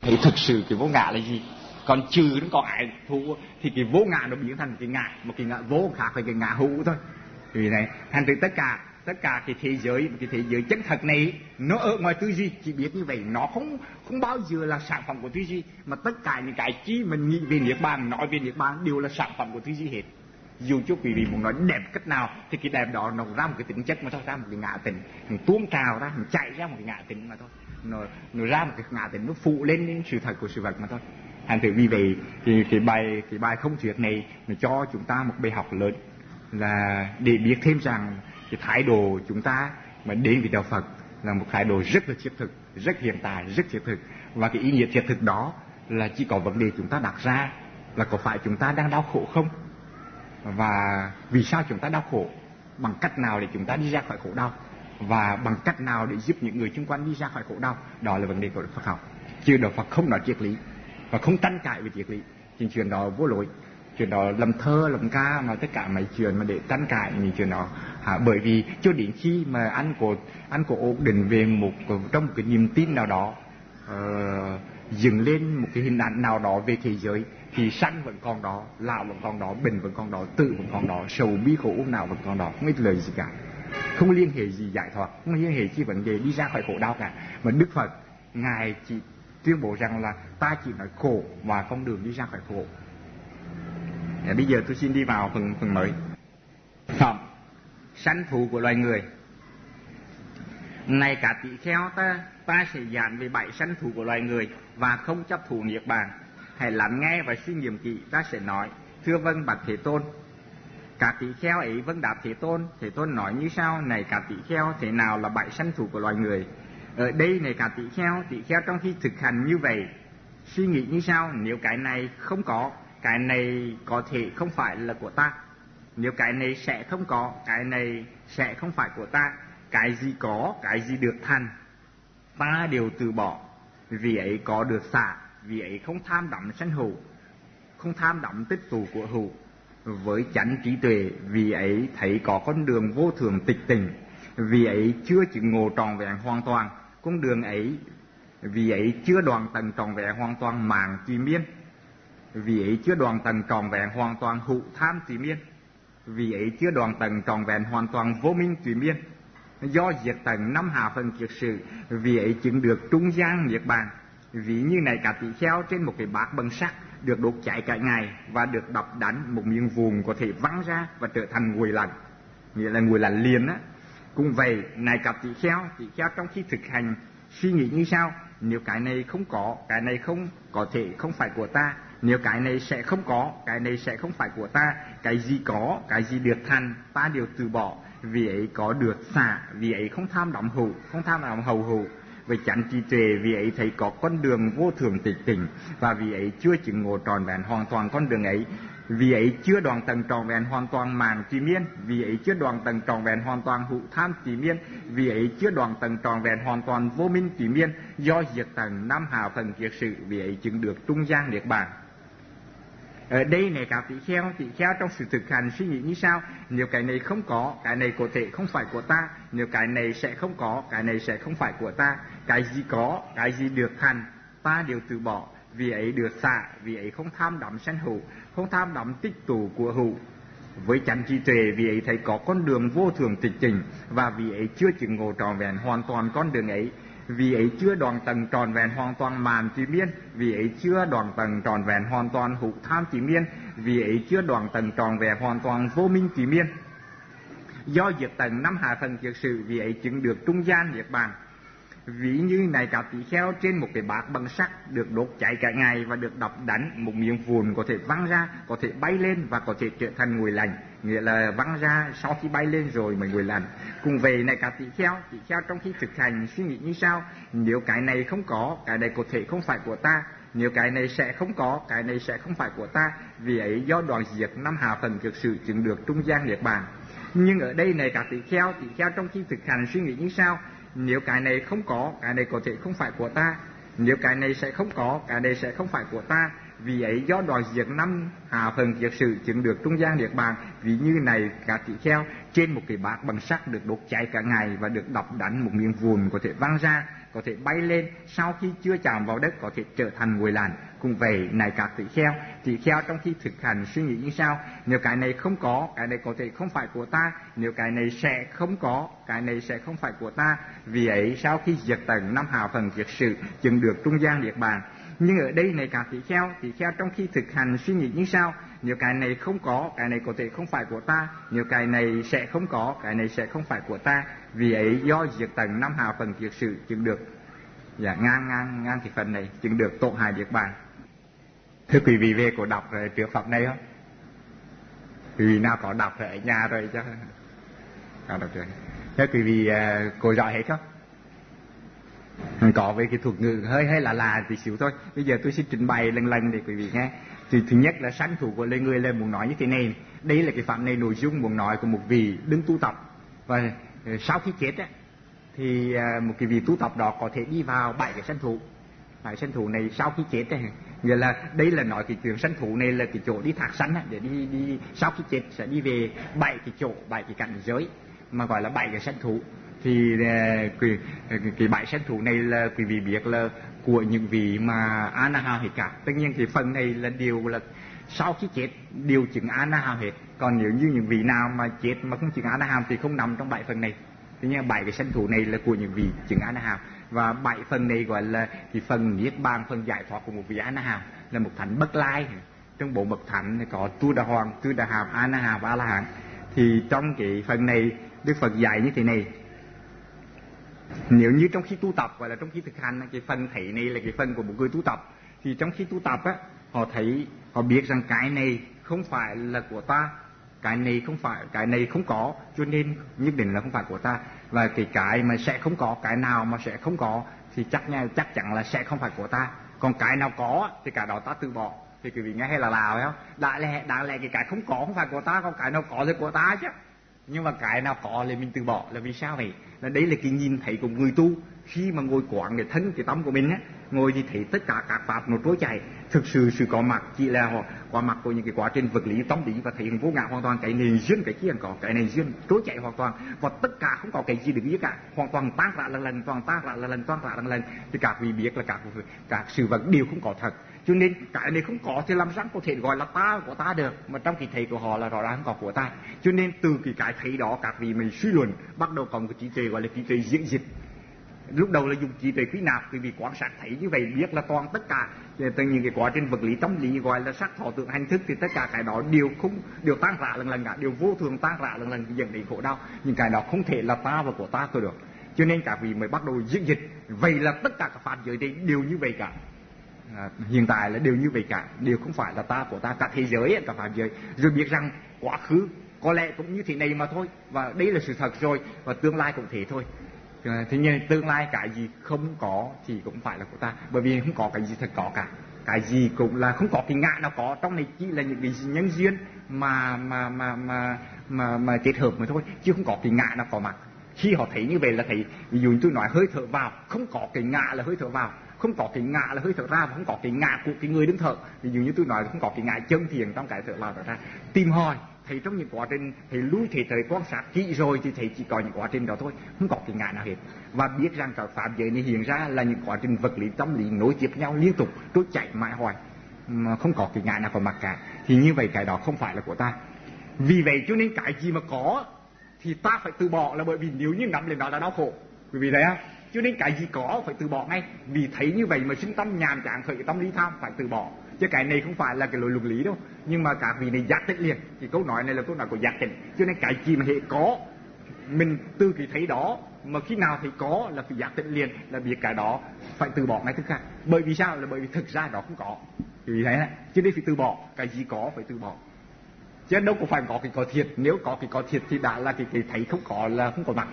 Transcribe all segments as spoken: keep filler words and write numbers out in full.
Thì thực sự cái vô ngã là gì? Còn trừ nó có ái thú thì cái vô ngã nó biến thành cái ngã, một cái ngã vô khác với cái ngã hữu thôi. Vì này, thành từ tất cả tất cả cái thế giới, cái thế giới chân thật này nó ở ngoài tư duy, chỉ biết như vậy, nó không không bao giờ là sản phẩm của tư duy, mà tất cả những cái chi mình nghĩ về niết bàn, nói về niết bàn đều là sản phẩm của tư duy hết. Dù cho quý vị muốn nói đẹp cách nào thì cái đẹp đó nó ra một cái tính chất mà thôi, ra một cái ngã tính, nó tuôn trào ra, nó chạy ra một cái ngã tính mà thôi, nó nó ra một cái ngã tính, nó phụ lên những sự thật của sự vật mà thôi. Thành thử vì vậy thì cái bài cái bài không thuyết này nó cho chúng ta một bài học lớn, là để biết thêm rằng cái thái độ chúng ta mà đến với đạo Phật là một thái độ rất là thiết thực, rất hiện tại, rất thiết thực. Và cái ý nghĩa thiết thực đó là chỉ có vấn đề chúng ta đặt ra là có phải chúng ta đang đau khổ không, và vì sao chúng ta đau khổ, bằng cách nào để chúng ta đi ra khỏi khổ đau, và bằng cách nào để giúp những người xung quanh đi ra khỏi khổ đau. Đó là vấn đề của Đức Phật học. Chứ đạo Phật không nói triết lý và không tranh cãi về triết lý. Chuyện chuyện đó vô lỗi, chuyện đó làm thơ làm ca, mà tất cả mấy chuyện mà để tranh cãi những chuyện đó. À, bởi vì cho đến khi mà anh có anh có ổn định về một trong một cái niềm tin nào đó, uh, dừng lên một cái hình ảnh nào đó về thế giới, thì sanh vẫn còn đó, lão vẫn còn đó, bệnh vẫn còn đó, tử vẫn còn đó, sầu bi khổ ôm nào vẫn còn đó, không ít lời gì cả, không liên hệ gì giải thoát, không liên hệ chi vấn đề đi ra khỏi khổ đau cả. Mà Đức Phật ngài chỉ tuyên bố rằng là ta chỉ nói khổ và con đường đi ra khỏi khổ. Để bây giờ tôi xin đi vào phần phần mới. Phẩm sanh thù của loài người. Này cả tỷ kheo, ta ta sẽ giảng về bảy sanh thù của loài người và không chấp thủ niết bàn. Hãy lắng nghe và suy nghiệm kỹ. Ta sẽ nói: thưa vâng bạch Thế Tôn. Cả tỷ kheo ấy vâng đáp Thế Tôn. Thế Tôn nói như sau: này cả tỷ kheo, thế nào là bảy sanh thù của loài người? Ở đây này cả tỷ kheo, tỷ kheo trong khi thực hành như vậy suy nghĩ như sau: nếu cái này không có, cái này có thể không phải là của ta. Nếu cái này sẽ không có, cái này sẽ không phải của ta. Cái gì có, cái gì được thành, ta đều từ bỏ. Vì ấy có được xả, vì ấy không tham đắm sanh hữu, không tham đắm tích tụ của hữu. Với chánh trí tuệ, vì ấy thấy có con đường vô thường tịch tình. Vì ấy chưa chứng ngộ trọn vẹn hoàn toàn con đường ấy. Vì ấy chưa đoạn tận trọn vẹn hoàn toàn mạng tùy miên. Vì ấy chưa đoạn tận trọn vẹn hoàn toàn hữu tham tùy miên. Vì ấy chưa đoạn tận trọn vẹn hoàn toàn vô minh tùy miên. Do diệt tận năm hạ phần kiết sử, vì ấy chứng được trung gian niết bàn. Ví như này cả tỷ kheo trên một cái bát bằng sắt được đốt cháy cả ngày, và được đập đánh một miếng vụn có thể văng ra và trở thành nguội lạnh, nghĩa là nguội lạnh liền á. Cũng vậy, này cả tỷ kheo, tỷ kheo trong khi thực hành suy nghĩ như sau: nếu cái này không có, cái này không có thể không phải của ta. Nếu cái này sẽ không có, cái này sẽ không phải của ta. Cái gì có, cái gì được thành, ta đều từ bỏ. Vì ấy có được xả, vì ấy không tham đắm hữu, không tham đắm hầu hữu. Với chánh trí tuệ, vì ấy thấy có con đường vô thường tịch tỉnh, và vì ấy chưa chứng ngộ trọn vẹn hoàn toàn con đường ấy. Vì ấy chưa đoạn tận trọn vẹn hoàn toàn mạng tùy miên. Vì ấy chưa đoạn tận trọn vẹn hoàn toàn hữu tham tùy miên. Vì ấy chưa đoạn tận trọn vẹn hoàn toàn vô minh tùy miên. Do diệt tận năm hạ phần kiết sử, vì ấy chứng được trung gian niết bàn. Ở đây này cả tỷ kheo, tỷ kheo trong sự thực hành suy nghĩ như sau: nếu cái này không có, cái này có thể không phải của ta. Nếu cái này sẽ không có, cái này sẽ không phải của ta. Cái gì có, cái gì được thành, ta đều từ bỏ. Vì ấy được xả, vì ấy không tham đắm sanh hữu, không tham đắm tích tụ của hữu. Với chánh trí tuệ, vì ấy thấy có con đường vô thường tịch tỉnh, và vì ấy chưa chứng ngộ trọn vẹn hoàn toàn con đường ấy. Vì ấy chưa đoạn tầng tròn vẹn hoàn toàn màn tùy miên. Vì ấy chưa đoạn tầng tròn vẹn hoàn toàn hữu tham tùy miên. Vì ấy chưa đoạn tầng tròn vẹn hoàn toàn vô minh tùy miên. Do diệt tầng năm hạ phần kiết sử, vì ấy chứng được trung gian niết bàn. Ví như này cả tỷ kheo trên một cái bát bằng sắt được đốt cháy cả ngày, và được đập đánh một miếng vụn có thể văng ra, có thể bay lên và có thể trở thành nguội lạnh, nghĩa là văng ra sau khi bay lên rồi mới nguội lạnh. Cùng vậy này cả tỷ kheo, tỷ kheo trong khi thực hành suy nghĩ như sau: nếu cái này không có, cái này có thể không phải của ta. Nếu cái này sẽ không có, cái này sẽ không phải của ta. Vì ấy do đoạn diệt năm hạ phần kiết sử chứng được trung gian niết bàn. Nhưng ở đây này cả tỷ kheo, tỷ kheo trong khi thực hành suy nghĩ như sau: nếu cái này không có, cái này có thể không phải của ta. Nếu cái này sẽ không có, cái này sẽ không phải của ta. Vì ấy do đoạn diệt năm hạ phần kiết sử chứng được trung gian niết bàn. Ví như này cả tỷ kheo trên một cái bát bằng sắt được đốt cháy cả ngày, và được đập đánh một miếng vụn có thể văng ra, có thể bay lên, sau khi chưa chạm vào đất có thể trở thành ngồi làn. Cũng vậy, này các tỷ kheo, tỷ kheo trong khi thực hành suy nghĩ như sao: nếu cái này không có, cái này có thể không phải của ta; nếu cái này sẽ không có, cái này sẽ không phải của ta. Vì ấy sau khi diệt tận năm hào phần kiết sử, chứng được trung gian niết bàn. Nhưng ở đây này các tỷ kheo, tỷ kheo trong khi thực hành suy nghĩ như sao: nếu cái này không có, cái này có thể không phải của ta; nếu cái này sẽ không có, cái này sẽ không phải của ta. Vì ấy do diệt tận năm hào phần kiết sử, chứng được dạ, ngang ngang ngang cái phần này, chứng được tổ hài niết bàn. Thưa quý vị, về có đọc trước Phật này không? Quý vị nào có đọc ở nhà rồi chứ? Có đọc chưa? Thưa quý vị, cô giỏi hết không? Có với cái thuật ngữ hơi hơi là là tí xíu thôi. Bây giờ tôi sẽ trình bày lần lần để quý vị nghe. Thì thứ nhất là sanh thủ của lời người là muốn nói như thế này. Đây là cái phạm này nội dung muốn nói của một vị đứng tu tập. Và sau khi chết á, thì một cái vị tu tập đó có thể đi vào bảy cái sanh thủ. Bảy sanh thủ này sau khi chết ấy, nghĩa là đây là nói cái chuyện sanh thủ này là cái chỗ đi thác sanh á, để đi đi sau khi chết sẽ đi về bảy cái chỗ, bảy cái cảnh giới mà gọi là bảy cái sanh thủ. Thì cái, cái bảy sanh thủ này là quý vị biết là của những vị mà a na hào hết cả. Tất nhiên thì phần này là điều là sau khi chết điều chứng a na hào hết. Còn nếu như những vị nào mà chết mà không chứng a na hào thì không nằm trong bảy phần này. Thế nhưng bảy cái sanh thủ này là của những vị chứng a na hào. Và bảy phần này gọi là cái phần niết bàn, phần giải thoát của một vị a na hào, là một thánh bất lai. Trong bộ mật thánh có tu đà hoàng, tu đà hàm, a na hào và a la hán. Thì trong cái phần này Đức Phật dạy như thế này: nếu như trong khi tu tập, gọi là trong khi thực hành, cái phần thấy này là cái phần của một người tu tập, thì trong khi tu tập á, họ thấy, họ biết rằng cái này không phải là của ta, cái này không phải, cái này không có, cho nên nhất định là không phải của ta. Và cái cái mà sẽ không có, cái nào mà sẽ không có thì chắc nha, chắc chắn là sẽ không phải của ta. Còn cái nào có thì cả đó ta từ bỏ. Thì quý vị nghe hay là lào phải không? Đã lẽ, đã lẽ cái cái không có không phải của ta, còn cái nào có thì của ta chứ. Nhưng mà cái nào có thì mình từ bỏ, là vì sao vậy? Là đấy là cái nhìn thấy của người tu khi mà ngồi quán để thân cái tâm của mình á, ngồi thì thấy tất cả các pháp nó trôi chảy. Thực sự sự có mặt chỉ là họ qua mặt của những cái quá trình vật lý tâm lý, và thấy vô ngã hoàn toàn, cái này duyên cái kia có, cái này duyên trôi chảy hoàn toàn, và tất cả không có cái gì được biết cả, hoàn toàn tan rã lần lần, toàn tan rã lần lần, toàn rã lần lần. Thì các vị biết là các các sự vật đều không có thật. Cho nên cái này không có thì làm sao có thể gọi là ta của ta được, mà trong cái thấy của họ là rõ ràng không có của ta. Cho nên từ cái cái thấy đó các vị mình suy luận, bắt đầu có một cái trí tuệ gọi là trí tuệ diễn dịch. Lúc đầu là dùng trí tuệ quý nạp, vì quan sát thấy như vậy biết là toàn tất cả từ những cái quá trình vật lý tâm lý gọi là sắc thọ tưởng hành thức, thì tất cả cái đó đều không đều tan rã lần lần cả, đều vô thường tan rã lần lần dẫn đến khổ đau. Nhưng cái đó không thể là ta và của ta tôi được. Cho nên các vị mới bắt đầu diễn dịch. Vậy là tất cả các pháp giới đây đều như vậy cả. À, hiện tại là đều như vậy cả, đều không phải là ta của ta, cả thế giới, cả pháp giới. Rồi biết rằng quá khứ có lẽ cũng như thế này mà thôi, và đây là sự thật rồi, và tương lai cũng thế thôi. Thế nhưng tương lai cái gì không có thì cũng phải là của ta, bởi vì không có cái gì thật có cả. Cái gì cũng là không có cái ngã nào có, trong này chỉ là những cái nhân duyên mà mà mà mà mà mà kết hợp mà thôi, chứ không có cái ngã nào có mặt. Khi họ thấy như vậy là thấy, ví dụ như tôi nói hơi thở vào, không có cái ngã là hơi thở vào, không có cái ngã là hơi thở ra, và không có cái ngã của cái người đứng thở. Ví dụ như tôi nói không có cái ngã chân thiền trong cái thở vào thở ra. Tìm hỏi thấy trong những quá trình thấy lui thể tới quan sát kỹ rồi thì thấy chỉ có những quá trình đó thôi, không có cái ngã nào hết. Và biết rằng các pháp giới này hiện ra là những quá trình vật lý tâm lý nối tiếp nhau liên tục, trôi chảy mãi hoài, mà không có cái ngã nào có mặt cả. Thì như vậy cái đó không phải là của ta. Vì vậy cho nên cái gì mà có thì ta phải từ bỏ, là bởi vì nếu như nắm lên đó là đau khổ. Quý vị thấy không? Cho nên cái gì có phải từ bỏ ngay. Vì thấy như vậy mà sinh tâm nhàm chán, khởi tâm lý tham, phải từ bỏ. Chứ cái này không phải là cái lối luật lý đâu. Nhưng mà các vị này giác tỉnh liền. Thì câu nói này là câu nói của giác tỉnh. Cho nên cái gì mà hệ có, mình từ cái thấy đó, mà khi nào thấy có là phải giác tỉnh liền, là biết cái đó phải từ bỏ ngay tức khắc. Bởi vì sao? Là bởi vì thực ra đó không có. Quý vị thấy đấy. Cho nên phải từ bỏ. Cái gì có phải từ bỏ. Chứ đâu có phải có cái có thiệt. Nếu có cái có thiệt thì đã là cái, cái thấy không có là không có mặt.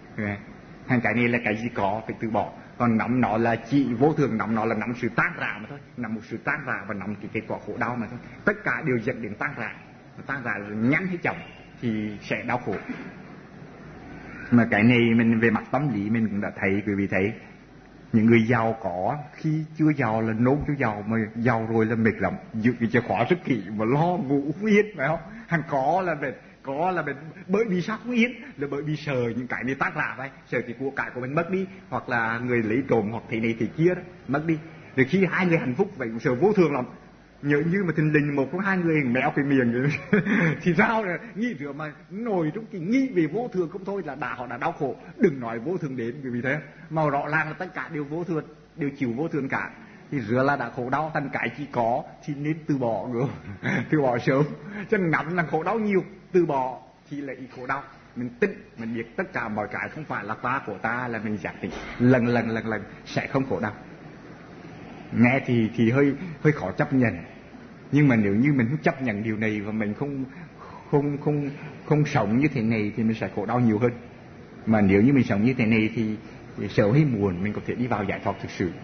Hàng cái này là cái gì có phải từ bỏ. Còn nắm nó là chỉ vô thường, nắm nó là nắm sự tan rã mà thôi, nắm một sự tan rã và nắm cái kết quả khổ đau mà thôi. Tất cả đều dẫn đến tan rã, tan rã nhắn hay chậm thì sẽ đau khổ. Mà cái này mình về mặt tâm lý mình cũng đã thấy, quý vị thấy những người giàu có khi chưa giàu là nôn cho giàu, mà giàu rồi là mệt lắm, giữ cái chìa khóa rất kỹ mà lo ngủ không yên, phải không? Hàng có là mệt, có là mình bởi vì sao không yên, là bởi vì sợ những cái này tác lạ vậy, sợ cái của cải của mình mất đi, hoặc là người lấy trộm hoặc thế này thế kia đó mất đi. Rồi khi hai người hạnh phúc vậy cũng sợ vô thường lắm. Nhớ như mà thình lình một trong hai người méo cái miệng thì sao là nghĩ rửa mà nổi trong cái nghĩ về vô thường không thôi là đã họ đã đau khổ. Đừng nói vô thường đến, vì thế mà rõ ràng là tất cả đều vô thường, đều chịu vô thường cả. Thì rửa là đã khổ đau, thành cái chỉ có thì nên từ bỏ rồi từ bỏ sớm, cho ngắm là khổ đau nhiều, từ bỏ thì lại khổ đau. Mình tin mình biết tất cả mọi cái không phải là ta của ta, là mình giác tỉnh lần lần lần lần sẽ không khổ đau. Nghe thì thì hơi hơi khó chấp nhận, nhưng mà nếu như mình không chấp nhận điều này và mình không không không không sống như thế này thì mình sẽ khổ đau nhiều hơn. Mà nếu như mình sống như thế này thì, thì sớm hay muộn mình có thể đi vào giải thoát thực sự.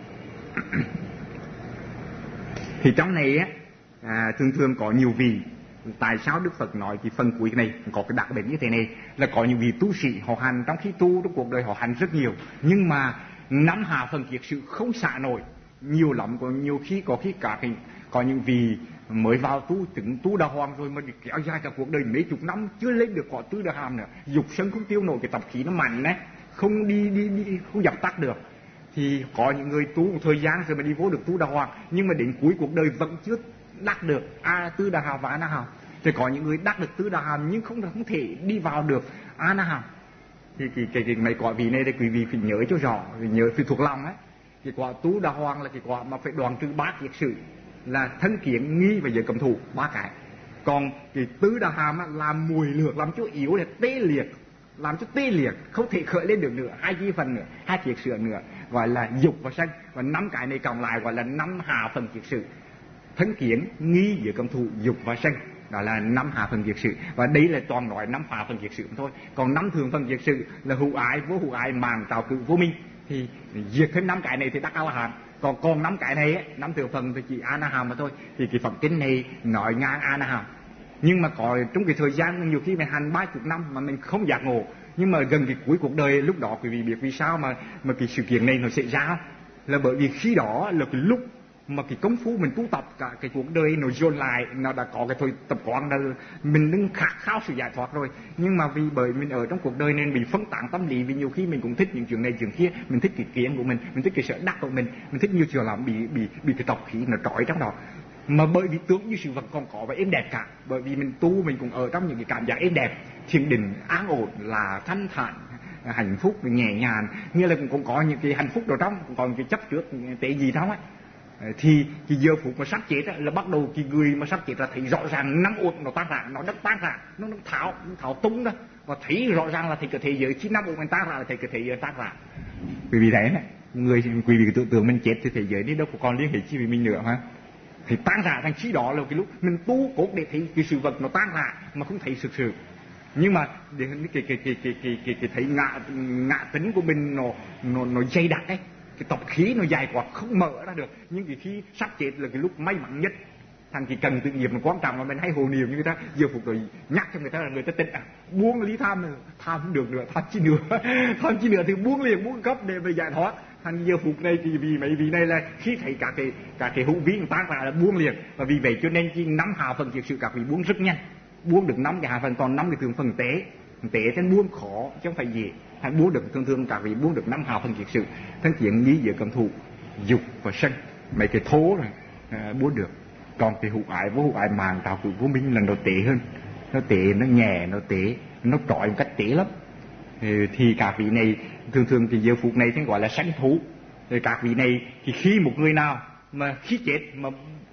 Thì trong này á à, thường thường có nhiều vị. Tại sao Đức Phật nói cái phần cuối này có cái đặc biệt như thế này, là có những vị tu sĩ họ hành trong khi tu trong cuộc đời họ hành rất nhiều, nhưng mà nắm hạ phần kiết sự không xả nổi nhiều lắm. Có nhiều khi có khi cả cái, có những vị mới vào tu chứng tu đà hoàng rồi mà kéo dài cả cuộc đời mấy chục năm chưa lên được cõi tứ đà hàm nữa, dục sân không tiêu nổi, cái tập khí nó mạnh đấy, không đi đi đi không dập tắt được. Thì có những người tu một thời gian rồi mà đi vô được tu đà hoàng, nhưng mà đến cuối cuộc đời vẫn chưa đắc được a tứ đà hàm và a na hàm. Thì có những người đắc được tứ đà hàm nhưng không không thể đi vào được a na hàm. Thì cái cái, cái mấy quả vị này đây quý vị phải nhớ cho rõ, phải nhớ phải thuộc lòng ấy. Cái quả tu đà hoàng là cái quả mà phải đoạn trừ bát kiết sự, là thân kiến nghi và giới cầm thủ ba cái. Còn cái tứ đà hàm là mùi lược, làm cho yếu là tê liệt, làm cho tê liệt không thể khởi lên được nữa, hai chi phần nữa, hai kiết sự nữa, gọi là dục và sân. Và năm cái này cộng lại gọi là năm hạ phần kiết sự: thân kiến nghi giới cầm thủ, dục và sân. Đó là năm hạ phần kiết sự. Và đây là toàn nói năm hạ phần kiết sự thôi. Còn năm thường phần kiết sự là hữu ái, vô hữu ái, màng, tạo cự, vô minh. Thì diệt hết năm cái này thì đắc a la hán. Còn còn năm cái này ấy, năm thường phần thì chỉ a na hàm mà thôi. Thì cái phẩm kinh này nói ngang a na hàm. Nhưng mà có trong cái thời gian nhiều khi mình hành ba chục năm mà mình không giác ngộ, nhưng mà gần cái cuối cuộc đời lúc đó quý vị biết vì sao mà mà cái sự kiện này nó xảy ra không? Là bởi vì khi đó là cái lúc mà cái công phu mình tu tập cả cái cuộc đời nó dồn lại, nó đã có cái thôi tập quán là mình đang khát khao sự giải thoát rồi. Nhưng mà vì bởi mình ở trong cuộc đời nên bị phân tán tâm lý, vì nhiều khi mình cũng thích những chuyện này chuyện kia, mình thích cái kiến của mình, mình thích cái sở đắc của mình, mình thích nhiều chuyện lắm, bị bị bị cái tộc khí nó trói trong đó. Mà bởi vì tưởng như sự vật còn có và êm đẹp cả, bởi vì mình tu mình cũng ở trong những cái cảm giác êm đẹp, thiền định, an ổn, là thanh thản, hạnh phúc, nhẹ nhàng, như là cũng, cũng có những cái hạnh phúc ở trong, cũng còn cái chấp trước tệ gì đó ấy. Thì cái giờ phút mà sắp chết á, là bắt đầu cái người mà sắp chết là thấy rõ ràng năm uất nó tan rã, nó đất tan rã, nó nó tháo nó tháo tung đó, và thấy rõ ràng là thấy cái thế giới chỉ năm uất mình tan rã là thấy cái thế giới tan rã. Vì vì đấy này, người quý vị tưởng tượng mình chết thì thế giới đi đâu có còn liên hệ chi với mình nữa hả? Thì tan rã thành chi đó là cái lúc mình tu cốt để thấy cái sự vật nó tan rã mà không thấy thực sự. Nhưng mà để cái cái cái cái cái cái, cái thấy ngạ ngạ tính của mình nó nó nó dày đặc ấy, cái tộc khí nó dài quá không mở ra được. Nhưng cái khi sắp chết là cái lúc may mắn nhất, thành cái cần tự nghiệp nó quan trọng là mình hay hồ niệm như người ta giờ phục rồi nhắc cho người ta là người ta tin à, buông lý tham này, tham không được nữa, tham chi nữa tham chi nữa thì buông liền, buông cấp để về giải thoát. Thành giờ phục này thì vì mấy vị này là khi thấy cả cái cả cái hữu vi tan ra là buông liền, và vì vậy cho nên chỉ năm hạ phần kiết sự các vị buông rất nhanh, buông được năm cái hạ phần, còn năm cái thường phần tế tế trên buông khó chứ không phải dễ. Thành buông được thường thường các vị buông được năm hạ phần kiết sự: thân kiến nghi giới cầm thủ, dục và sân, mấy cái thố rồi à, buông được. Còn cái hữu ái, vô hữu ái, màng, tạo cự, vô minh là nó tế hơn, nó tế, nó nhẹ, nó tế, nó trói một cách tế lắm. Thì, thì các vị này thường thường cái giờ phút này thì gọi là sanh thú. Thì các vị này thì khi một người nào mà khi chết mà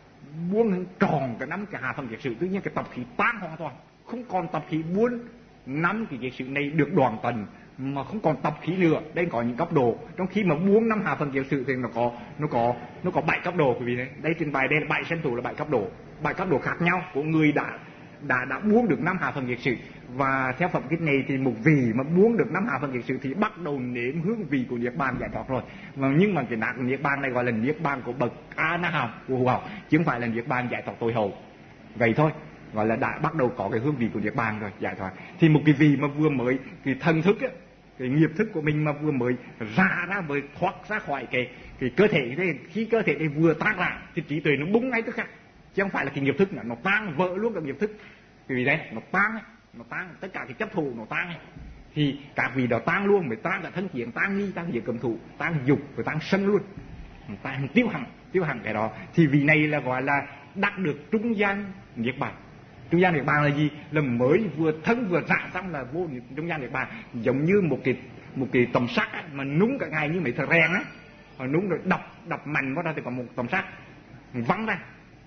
buông tròn cái năm cái hạ phần kiết sự, tự nhiên cái tập khí tan hoàn toàn, không còn tập khí buông năm cái kiết sự này được đoàn tần mà không còn tập khí nữa. Đây có những cấp độ, trong khi mà buông năm hạ phần kiết sự thì nó có nó có nó có bảy cấp độ quý vị đấy. Đây trên bài đây là bảy sanh thú, là bảy cấp độ, bảy cấp độ khác nhau của người đã đã đã buông được năm hạ phần kiết sự. Và theo phẩm kinh này thì một vị mà buông được năm hạ phần kiết sự thì bắt đầu nếm hương vị của niết bàn giải thoát rồi. Mà nhưng mà cái nạn của niết bàn này gọi là niết bàn của bậc a na hàm của hữu hảo, chứ không phải là niết bàn giải thoát tối hậu. Vậy thôi, gọi là đã bắt đầu có cái hương vị của niết bàn rồi, giải thoát. Thì một cái vị mà vừa mới cái thần thức ấy, cái nghiệp thức của mình mà vừa mới ra ra mới thoát ra khỏi cái cái cơ thể thế, khi cơ thể này vừa tan ra thì trí tuệ nó búng ngay tức khắc, chứ không phải là cái nghiệp thức nữa, nó tan vỡ luôn cái nghiệp thức. Vì đấy nó tan ấy, nó tan, tất cả cái chấp thủ nó tan. Thì các vị đó tan luôn, mới tan cả thân kiến, tan nghi, tan diệt cầm thủ, tan dục, rồi tan sân luôn, tan tiêu hẳn, tiêu hẳn cái đó. Thì vị này là gọi là đắc được trung gian niết bàn. Trung gian niết bàn là gì? Là mới vừa thân vừa dạ xong là vô trung gian niết bàn, giống như một cái một cái tầm sắt á, mà núng cả ngày như mấy thợ rèn á, mà núng rồi đập đập mạnh vào ra thì có một tầm sắt văng ra,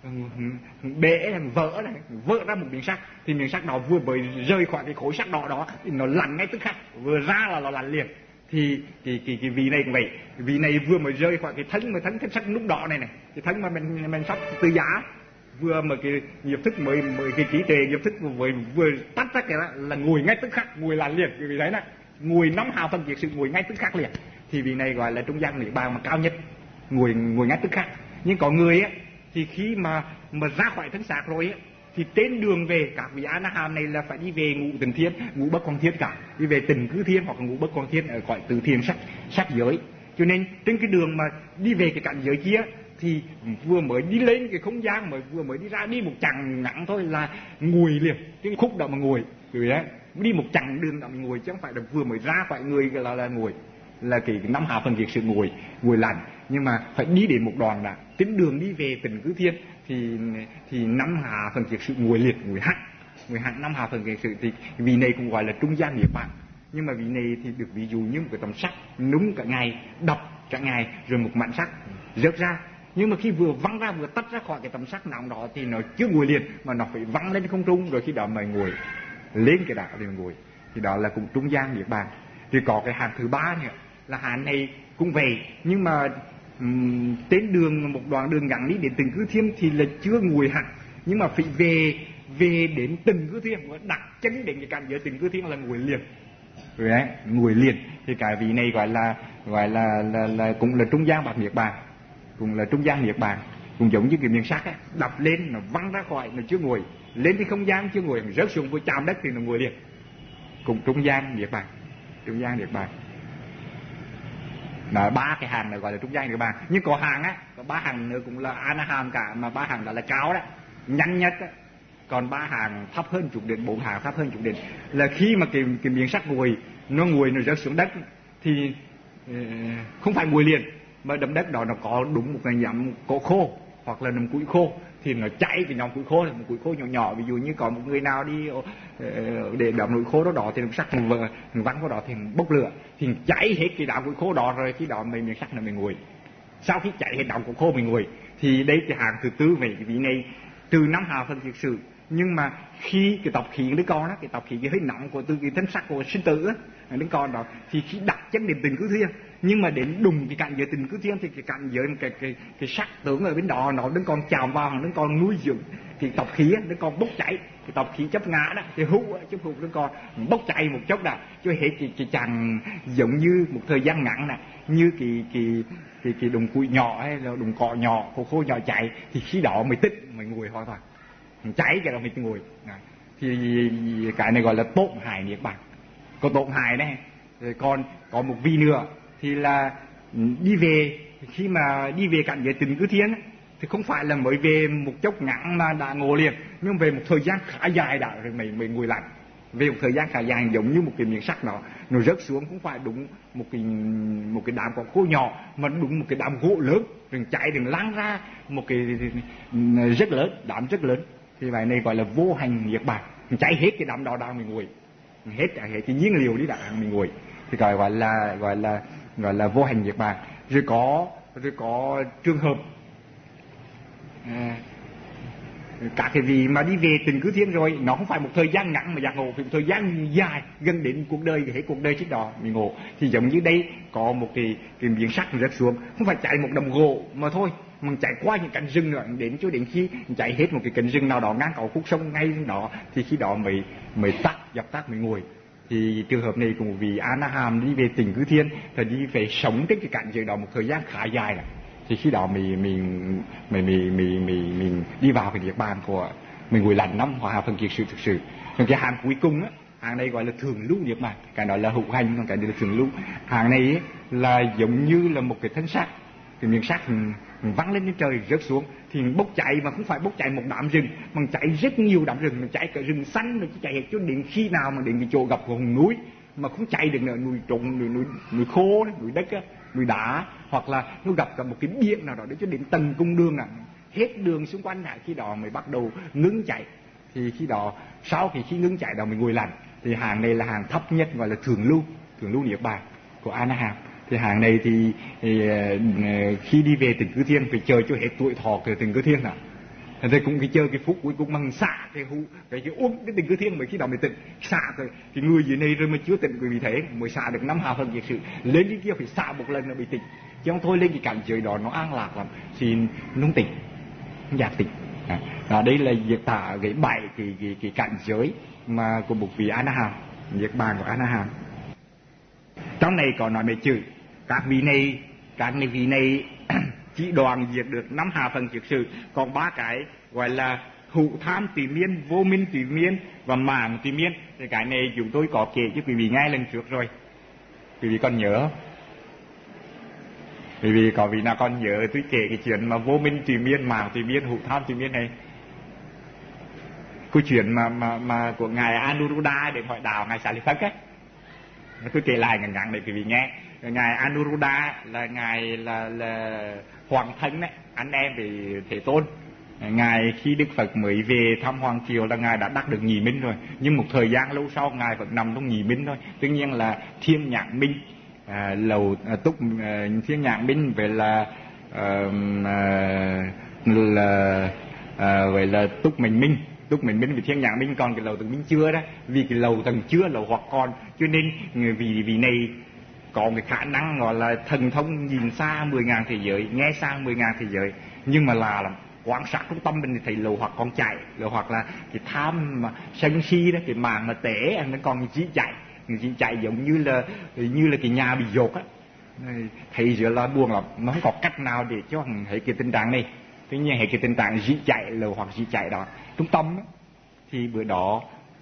bể vỡ này, vỡ ra một miếng sắt, thì miếng sắt đó vừa mới rơi khỏi cái khối sắt đỏ đó thì nó lăn ngay tức khắc, vừa ra là nó lăn liền. Thì cái cái cái vị này cũng vậy, vị này vừa mới rơi khỏi cái thân mà thân thân sắt nung đỏ này này, cái thân mà mình mình sắp từ giá, vừa mà cái nghiệp thức mới mới cái trí tuệ nghiệp thức vừa vừa tắt ra cái đó là ngồi ngay tức khắc, ngồi là liền. Cái vị đấy này ngồi nắm hào phân diệt sự, ngồi ngay tức khắc liền. Thì vị này gọi là trung gian niết bàn mà cao nhất, ngồi ngồi ngay tức khắc. Nhưng có người á thì khi mà mà ra khỏi thân xác rồi á, thì trên đường về, các vị A Na Hàm này là phải đi về ngũ tịnh thiên, ngũ bất quan thiên cả, đi về tịnh cư thiên hoặc là ngũ bất quan thiên ở gọi từ thiên sắc sắc giới. Cho nên trên cái đường mà đi về cái cảnh giới kia thì vừa mới đi lên cái không gian, mà vừa mới đi ra, đi một chặng ngắn thôi là ngồi liền, cái khúc đó mà ngồi rồi đấy, đi một chặng đường đó mình ngồi, chứ không phải là vừa mới ra khỏi người là là ngồi, là cái năm hạ phần việc sự ngồi ngồi lành. Nhưng mà phải đi đến một đoạn đã, trên đường đi về tịnh cư thiên thì thì năm hạ phần việc sự ngồi liệt, ngồi hẳn, ngồi hẳn năm hạ phần việc sự. Thì vị này cũng gọi là trung gian niết bàn. Nhưng mà vị này thì được ví dụ như một cái tấm sắt núng cả ngày, đập cả ngày, rồi một mảnh sắt rớt ra. Nhưng mà khi vừa văng ra, vừa tách ra khỏi cái tấm sắt nóng đó thì nó chưa ngồi liền, mà nó phải văng lên không trung, rồi khi đó mày ngồi lên cái đạo thì ngồi. Thì đó là cũng trung gian niết bàn. Thì có cái hàng thứ ba nữa là hàng này cũng vậy, nhưng mà um, trên đường một đoạn đường ngắn đi đến tịnh cư thiên thì là chưa ngồi hẳn, nhưng mà phải về về đến tịnh cư thiên, đặt chân đến cái cảnh giới tịnh cư thiên là ngồi liền. Rồi đấy, ngồi liền. Thì cái vị này gọi là gọi là là, là cũng là trung gian bạc niết bàn, cũng là trung gian niết bàn, cũng giống như cái miếng sắt á, đập lên nó văng ra khỏi, nó chưa ngồi lên thì không gian chưa ngồi, rớt xuống vừa chạm đất thì nó ngồi liền, cũng trung gian niết bàn, trung gian niết bàn. Mà ba cái hàng này gọi là trung gian niết bàn. Nhưng có hàng á, có ba hàng nữa cũng là A Na Hàm cả, mà ba hàng đó là cao đó, nhanh nhất á. Còn ba hàng thấp hơn chút đỉnh, bốn hàng thấp hơn chút đỉnh, là khi mà cái cái miếng sắt ngồi nó ngồi nó rớt xuống đất thì uh, không phải ngồi liền, mà đấm đất đó nó có đúng một cái nhóm cỏ khô hoặc là nấm củi khô thì nó cháy cái nhóm củi khô, là một củi khô nhỏ nhỏ. Ví dụ như có một người nào đi uh, để đập núi khô đó đỏ thì sắt mình vỡ, mình văng vào đó thì bốc lửa, thì cháy hết cái đám củi khô đó, rồi khi đó mình miếng sắt là mình ngồi. Sau khi cháy hết đám củi khô mình ngồi. Thì đây cái hàng thứ tư về cái vị này từ năm hạ phần thiệt sự. Nhưng mà khi cái tộc khí đứa con đó, cái tộc khí cái hơi nóng của từ cái thân sắc của sinh tử á, đứa con đó, thì khi đặt chân đến tịnh cư thiên, nhưng mà đến đùng cái cảnh giới tịnh cư thiên thì cái cảnh giới cái cái cái sắc tướng ở bên đó nó đứa con chạm vào, đứa con nuôi dưỡng thì tộc khí á, đứa con bốc cháy, cái tộc khí chấp ngã đó, thì hút chấp hút đứa con bốc cháy một chốc đã, cho hết cái cái chàng giống như một thời gian ngắn nè, như cái cái cái cái đùng củi nhỏ hay là đùng cỏ nhỏ, khô khô nhỏ cháy, thì khi đó mới tích mới ngồi hoàn toàn. Cháy cái đó mình ngồi. Thì cái này gọi là tổn hại niết bàn. Có tổn hại này. Rồi còn có một vị nữa thì là đi về, khi mà đi về cảnh giới tịnh cư thiên thì không phải là mới về một chốc ngắn mà đã ngồi liền, nhưng về một thời gian khá dài đã rồi mình mình ngồi lại. Về một thời gian khá dài giống như một cái miếng sắt đó, nó rớt xuống không phải đúng một cái một cái đám cỏ khô nhỏ, mà đúng một cái đám gỗ lớn, rồi cháy rồi lan ra một cái rất lớn, đám rất lớn. Thì bài này gọi là vô hành niết bàn, cháy hết cái đám đó đang mình ngồi, hết cả hết cái nhiên liệu đi đã mình ngồi, thì gọi gọi là gọi là gọi là vô hành niết bàn. Rồi có rồi có trường hợp à, các cái vị mà đi về tịnh cư thiên rồi, nó không phải một thời gian ngắn mà giác ngộ, phải một thời gian dài, gần đến cuộc đời, hết cuộc đời trước đó mình ngộ. Thì giống như đây có một cái cái miếng sắt rớt xuống, không phải chạy một đầm gỗ mà thôi, mình chạy qua những cánh rừng nữa, đến cho đến khi chạy hết một cái cánh rừng nào đó ngang cầu khúc sông ngay đó, thì khi đó mới mới tắt, dập tắt mới ngồi. Thì trường hợp này cũng vì A Na Hàm đi về tịnh cư thiên thì đi về sống trên cái cảnh giới đó một thời gian khá dài này, thì khi đó mình mình mình mình mình mình, mình đi vào cái địa bàn của mình ngồi lạnh năm hòa phần kiệt sự thực sự. Còn cái hàng cuối cùng á, hàng này gọi là thường lưu niết bàn, cái đó là hữu hành, còn cái này là thường lưu. Hàng này ấy, là giống như là một cái thân xác, cái miếng sắt văng lên trên trời rớt xuống thì bốc cháy, mà không phải bốc cháy một đám rừng mà cháy rất nhiều đám rừng, mà cháy cả rừng xanh rồi cháy hết cho đến khi nào mà đến cái chỗ gặp hòn núi mà không cháy được nữa, núi trũng, núi núi núi khô, núi đất, núi đá, hoặc là nó gặp cả một cái biển nào đó để cho đến tầng cung đường à, hết đường xung quanh lại, khi đó mới bắt đầu ngưng chạy. Thì khi đó sau khi khi ngưng chạy đó mình ngồi lạnh. Thì hàng này là hàng thấp nhất, gọi là thường lưu, thường lưu niết bàn của A Na Hàm. Thì hàng này thì, thì khi đi về Tịnh Cư Thiên phải chờ cho hết tuổi thọ của Tịnh Cư Thiên nào. Thì cũng cái chơi cái phút cuối cùng bằng xả cái hũ cái cái uống cái Tịnh Cư Thiên mới khi đó mới tỉnh xả rồi. Thì người dưới này rồi mà chưa tỉnh, vì thế mới xả được năm hà phần diệt sự, lên đi kia phải xả một lần nó bị tỉnh, chứ không thôi lên cái cảnh giới đó nó an lạc lắm, xin nung tỉnh giác tỉnh. À, và đây là việc tả cái bảy cái cái cái cảnh giới mà của một vị A Na Hàm, niết bàn của A Na Hàm. Trong này có nói mấy chữ các vị này, các vị này chỉ đoàn diệt được năm hà phần diệt sự, còn ba cái gọi là hữu tham tùy miên, vô minh tùy miên và màng tùy miên. Thì cái này chúng tôi có kể cho quý vị nghe lần trước rồi, quý vị còn nhớ? Quý vị có vị nào còn nhớ tôi kể cái chuyện mà vô minh tùy miên, màng tùy miên, hữu tham tùy miên này? Câu chuyện mà mà mà của ngài Anuruddha để hỏi đạo ngài Xá Lợi Phất ấy, tôi kể lại ngắn ngắn để quý vị nghe. Ngài Anuruddha là ngài là, là hoàng thân đấy, anh em về Thế Tôn. Ngài khi Đức Phật mới về thăm Hoàng Triều là ngài đã đắc được nhị minh rồi, nhưng một thời gian lâu sau ngài vẫn nằm trong nhị minh thôi. Tuy nhiên là Thiên Nhãn Minh, à, lầu à, túc à, Thiên Nhãn Minh về là à, là à, vậy là túc mình minh, túc mình minh vì Thiên Nhãn Minh, còn cái lầu tầng minh chưa đó, vì cái lầu tầng chưa lầu hoặc còn, cho nên vì vì này có cái khả năng gọi là thần thông nhìn xa mười ngàn thế giới, nghe xa mười ngàn thế giới, nhưng mà là lắm quan sát trong tâm mình thì thấy lầu hoặc còn chạy, lầu hoặc là cái tham mà sân si đó, cái màng mà tể nó còn chỉ chạy, chỉ chạy giống như là như là cái nhà bị dột á, thấy giờ là buồn lắm, nó không có cách nào để cho thấy cái tình trạng này. Tuy nhiên hệ cái tình trạng dị chạy lầu hoặc dị chạy đó trung tâm đó, thì bữa đó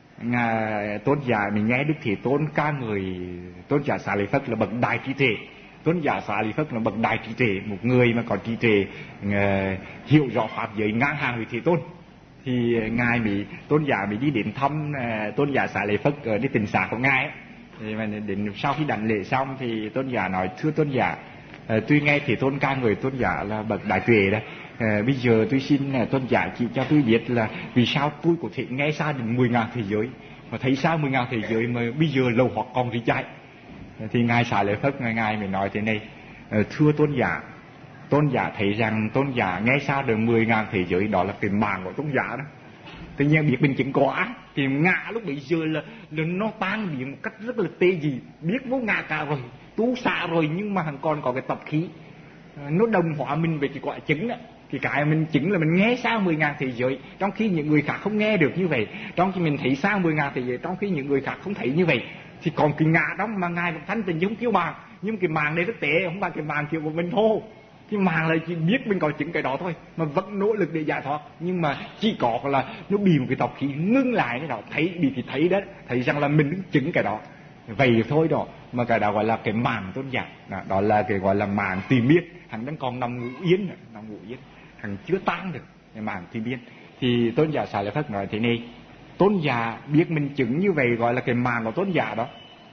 ngài tôn giả mình nghe Đức Thế Tôn ca người tôn giả Xá Lợi Phất là bậc đại trí tuệ. Tôn giả Xá Lợi Phất là bậc đại trí tuệ, một người mà có trí tuệ uh, hiểu rõ pháp giới ngang hàng với Thế Tôn. Thì ngài bị tôn giả bị đi đến thăm uh, tôn giả Xá Lợi Phất ở đi tình xá của ngài ấy. Thì mà đến sau khi đảnh lễ xong thì tôn giả nói: thưa tôn giả, uh, tuy nghe Thế Tôn ca người tôn giả là bậc đại tuệ đấy. À, bây giờ tôi xin uh, tôn giả chỉ cho tôi biết là vì sao tôi có thể nghe xa đến mười ngàn thế giới, mà thấy xa mười ngàn thế giới mà bây giờ lầu hoặc còn gì chạy. À, thì ngài Xá Lợi Phất ngài ngài mới nói thế này: à, thưa tôn giả, tôn giả thấy rằng tôn giả nghe xa được mười ngàn thế giới đó là cái mạng của tôn giả đó. Tuy nhiên biết mình chứng quá thì ngã lúc bây giờ là, là nó tan biến một cách rất là tê gì, biết vô ngã cả rồi, tu xạ rồi, nhưng mà còn có cái tập khí à, nó đồng hóa mình về cái quả chứng đó. Thì cái mình chứng là mình nghe xa mười ngàn thế giới, trong khi những người khác không nghe được như vậy. Trong khi mình thấy xa mười ngàn thế giới, trong khi những người khác không thấy như vậy. Thì còn cái ngã đó mà ngài một thanh tình giống kiểu màng. Nhưng cái màng này rất tệ, không phải cái màng kiểu của mình thôi. Cái màng là chỉ biết mình có chứng cái đó thôi, mà vẫn nỗ lực để giải thoát. Nhưng mà chỉ có là nó bị một cái tập khí ngưng lại cái đó, thấy bị cái thấy đó, thấy rằng là mình chứng cái đó. Vậy thôi đó, mà cái đó gọi là cái màng tôn giả. Đó, đó là cái gọi là màng tìm biết. Hắn đang còn nằm ngủ yên, nằm ngủ yên. Hằng chưa tan được cái màng thì biên. Thì tôn giả Xá Lợi Phất nói thế này: tôn giả biết mình chứng như vậy gọi là cái màng của tôn giả đó.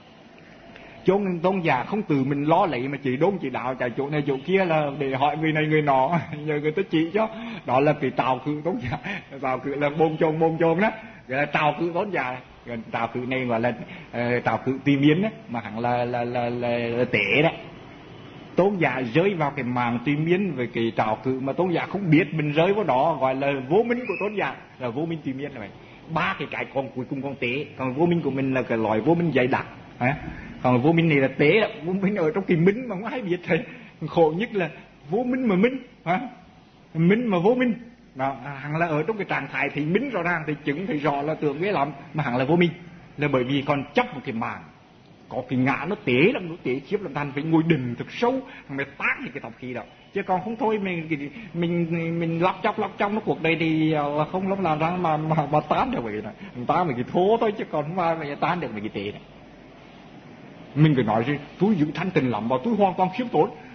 Cho nên tôn giả không từ mình lo lấy mà chỉ đốn chỉ đạo chạy chỗ này chỗ kia là để hỏi người này người nọ, nhờ người ta chỉ cho. Đó là cái trào cự tôn giả. Trào cự là bôn chôn bôn chôn đó, gọi là trào cự tôn giả. Trào cự này gọi là uh, trào cự tùy miên đó, mà hẳn là là là, là, là tệ đó. Tôn giả rơi vào cái màng tùy miên về cái trào cự mà tôn giả không biết mình rơi vào đó, gọi là vô minh của tôn giả, là vô minh tùy miên này. Ba cái cái còn cuối cùng còn tế, còn vô minh của mình là cái loại vô minh dày đặc, à? Còn vô minh này là tế đó, vô minh ở trong cái minh mà không ai biết thấy. Khổ nhất là vô minh mà minh, à? Minh mà vô minh, đó, hẳn là ở trong cái trạng thái thì minh rõ ràng thì chứng thì rõ là tưởng ghê lắm, mà hẳn là vô minh, là bởi vì còn chấp một cái màng. Có cái ngã nó tế lắm, nó tế chiếp làm thành phải ngồi định thật sâu, mới tán thì cái tập khí đó. Chứ còn không thôi mình mình mình lóc chóc lóc trong nó cuộc đây thì không lắm làm ra mà mà, mà tán được vậy này, tán được cái thố thôi chứ còn không phải tán được cái tế này. Mình phải nói gì, tôi giữ thanh tình lắm và tôi hoàn toàn khiêm tốn,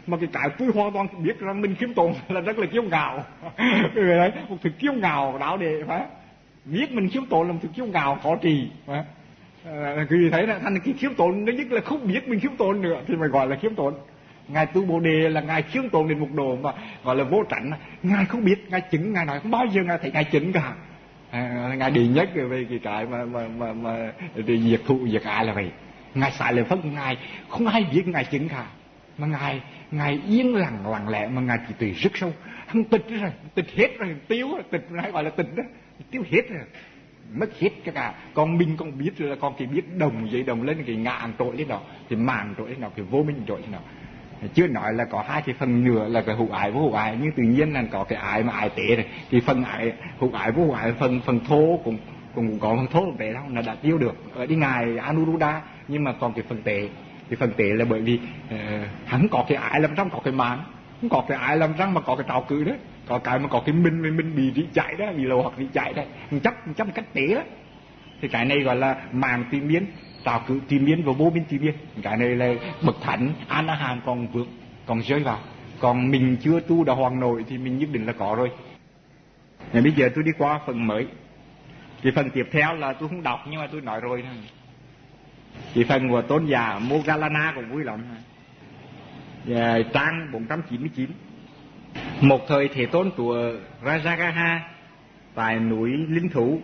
Mà cái cái tôi hoàn toàn biết rằng mình khiêm tốn là rất là kiêu ngạo. Đấy, một thực kiêu ngạo đạo đệ phải. Biết mình khiêm tốn là một thực kiêu ngạo khó trì phải. À, vì thấy là thành cái khiêm tốn nó nhất là không biết mình khiêm tốn nữa thì phải gọi là khiêm tốn. Ngài Tu Bồ Đề là ngài khiêm tốn đến một độ mà gọi là vô tránh. Ngài không biết, ngài chứng, ngài nói không bao giờ ngài thấy ngài chứng cả. À, ngài đi nhất về cái cái mà mà mà mà để diệt thụ diệt ai là vậy. Ngài xài lời Phật, ngài không ai biết ngài chứng cả, mà ngài ngài yên lặng lặng lẽ, mà ngài chỉ từ rất sâu, không tịch rồi, tịch hết rồi, tiêu rồi, tịch hay gọi là tịch đó, tiêu hết rồi, mất hết cái cả. Còn mình còn biết rồi là còn chỉ biết đồng dây đồng lên cái ngạn trội lên đó, thì màn trội lên đó, cái vô minh trội lên đó. Chưa nói là có hai cái phần nữa là cái hữu ái vô hữu ái, nhưng tự nhiên là có cái ái mà ái tế rồi, thì phần ái hữu ái vô hữu ái phần phần thô cũng cũng có phần thô tế đâu, nó đã tiêu được ở đi ngài Anuruddha. Nhưng mà còn cái phần tế, cái phần tế là bởi vì uh, hắn có cái ái làm răng có cái màn, không có cái ái làm răng mà có cái trào cử đấy, có cái mà có cái minh mình mình bị đi chạy đó, bị lầu hoặc đi chạy đấy, chấp chấp cách tế đó. Thì cái này gọi là màn tìm biến, trào cử tìm biến và vô minh tìm biến. Cái này là bậc thánh an na hàm còn vượt, còn rơi vào. Còn mình chưa tu đã hoàn nội thì mình nhất định là có rồi. Nên bây giờ tôi đi qua phần mới. Cái phần tiếp theo là tôi không đọc nhưng mà tôi nói rồi thôi. Cái phần của tôn giả Moggallana cũng vui lắm. Và trang bốn trăm chín mươi chín. Một thời Thế Tôn của Rajagaha tại núi Linh Thú,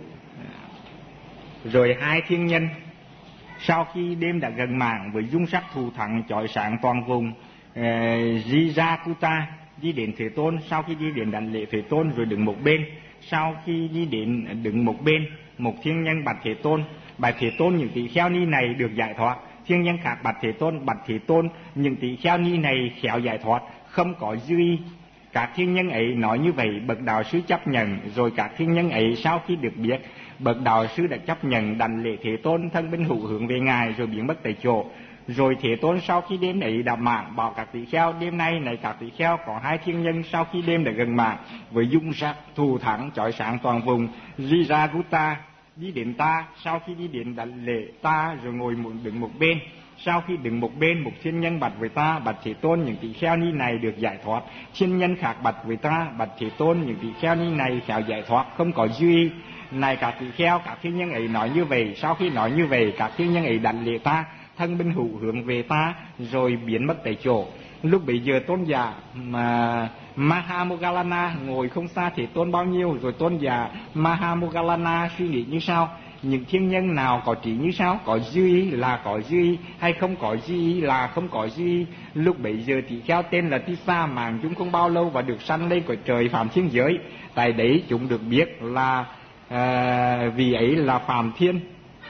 rồi hai thiên nhân sau khi đêm đã gần màn với dung sắc thù thắng chói sáng toàn vùng uh, Jijakuta đi đến Thế Tôn. Sau khi đi đến đảnh lễ Thế Tôn rồi đứng một bên. Sau khi đi đến đứng một bên, một thiên nhân bạch Thế Tôn: bạch Thế Tôn, những tỷ kheo ni này được giải thoát. Thiên nhân khác bạch Thế Tôn: bạch Thế Tôn, những tỷ kheo ni này khéo giải thoát, không có dư y. Các thiên nhân ấy nói như vậy, bậc đạo sư chấp nhận. Rồi các thiên nhân ấy sau khi được biết bậc đạo sư đã chấp nhận, đảnh lễ Thế Tôn, thân bên hữu hướng về ngài rồi biến mất tại chỗ. Rồi Thế Tôn sau khi đêm ấy đã mãn bảo các tỷ kheo: đêm nay này các tỷ kheo, có hai thiên nhân sau khi đêm đã gần mãn với dung sắc thù thắng chói sáng toàn vùng Jijakuta đi đến ta. Sau khi đi đến đảnh lễ ta rồi ngồi một đứng một bên. Sau khi đứng một bên, một thiên nhân bạch với ta: bạch Thế Tôn, những tỷ kheo ni này được giải thoát. Thiên nhân khác bạch với ta: bạch Thế Tôn, những tỷ kheo ni này khéo giải thoát, không có dư y. Này các tỷ kheo, các thiên nhân ấy nói như vậy. Sau khi nói như vậy, các thiên nhân ấy đảnh lễ ta, thân bên hữu hướng về ta rồi biến mất tại chỗ. Lúc bấy giờ tôn giả mà Mahamoggallana ngồi không xa Thế Tôn bao nhiêu. Rồi tôn giả Mahamoggallana suy nghĩ như sau: những thiên nhân nào có trí như sao? Có dư ý là có dư ý, hay không có dư ý là không có dư ý. Lúc bấy giờ tỷ kheo tên là Tissa mạng chúng không bao lâu và được sanh lên cõi trời phạm thiên giới. Tại đấy chúng được biết là à, vì ấy là phạm thiên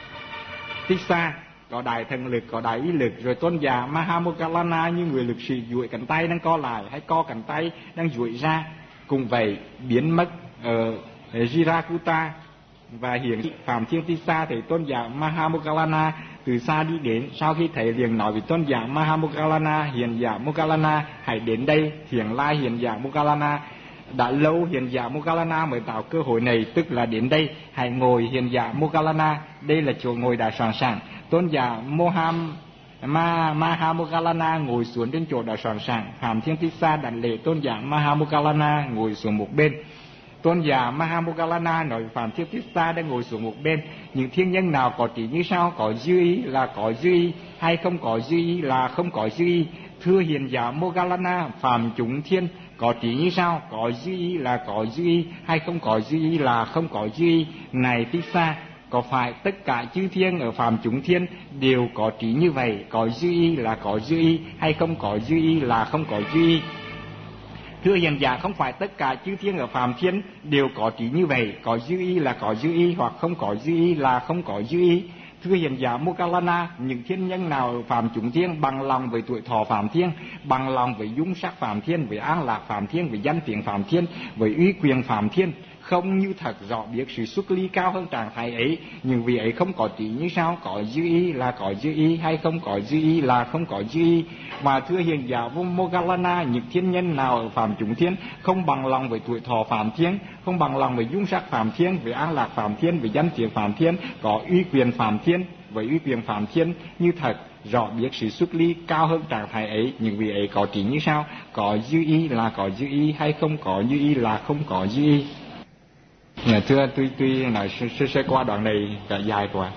Tissa, có đại thần lực, có đại ý lực. Rồi tôn giả Mahamoggallana như người lực sĩ duỗi cánh tay đang co lại, hay co cánh tay đang duỗi ra, cùng vậy biến mất ở Jijakuta và hiện phạm thiên Tissa. Thì tôn giả Mahamoggallana từ xa đi đến. Sau khi thấy liền nói với tôn giả Mahamoggallana: hiền giả Moggallana, hãy đến đây. Thiện lai hiền giả Moggallana, đã lâu hiền giả Moggallana mới tạo cơ hội này, tức là đến đây. Hãy ngồi hiền giả Moggallana, đây là chỗ ngồi đã sẵn sàng. Tôn giả Moham Ma Mahamoggallana ngồi xuống trên chỗ đã sẵn sàng. Phạm thiên Tissa đảnh lễ tôn giả Mahamoggallana ngồi xuống một bên. Tôn giả Mahamoggallana nói Phạm thiên Tissa đang ngồi xuống một bên: những thiên nhân nào có trí như sao? Có dư ý là có dư ý, hay không có dư ý là không có dư ý. Thưa hiền giả Moggallana, phạm chúng thiên có trí như sao? Có dư ý là có dư ý, hay không có dư ý là không có dư ý. Này Tissa, có phải tất cả chư thiên ở phạm chúng thiên đều có trí như vậy? Có dư ý là có dư ý, hay không có dư ý là không có dư ý. Thưa hiền giả, không phải tất cả chư thiên ở phàm thiên đều có trí như vậy. Có dư ý là có dư ý, hoặc không có dư ý là không có dư ý. Thưa hiền giả Moggallana, những thiên nhân nào ở phàm chúng thiên bằng lòng với tuổi thọ phàm thiên, bằng lòng với dung sắc phàm thiên, với an lạc phàm thiên, với danh tiếng phàm thiên, với uy quyền phàm thiên, không như thật rõ biết sự xuất ly cao hơn trạng thái ấy, nhưng vì ấy không có trí như sao? Có dư ý là có dư ý, hay không có dư ý là không có dư ý. Mà thưa hiền giả Moggallana, những thiên nhân nào ở phàm chúng thiên không bằng lòng với tuổi thọ phàm thiên, không bằng lòng với dung sắc phàm thiên, với an lạc phàm thiên, với danh tiếng phàm thiên, có uy quyền phàm thiên, với uy quyền phàm thiên như thật rõ biết sự xuất ly cao hơn trạng thái ấy. Những vị ấy có trí như sau: có dư y là có dư y, hay không có dư y là không có dư y. Thưa tôi tôi nói sơ sơ qua đoạn này cả dài quá.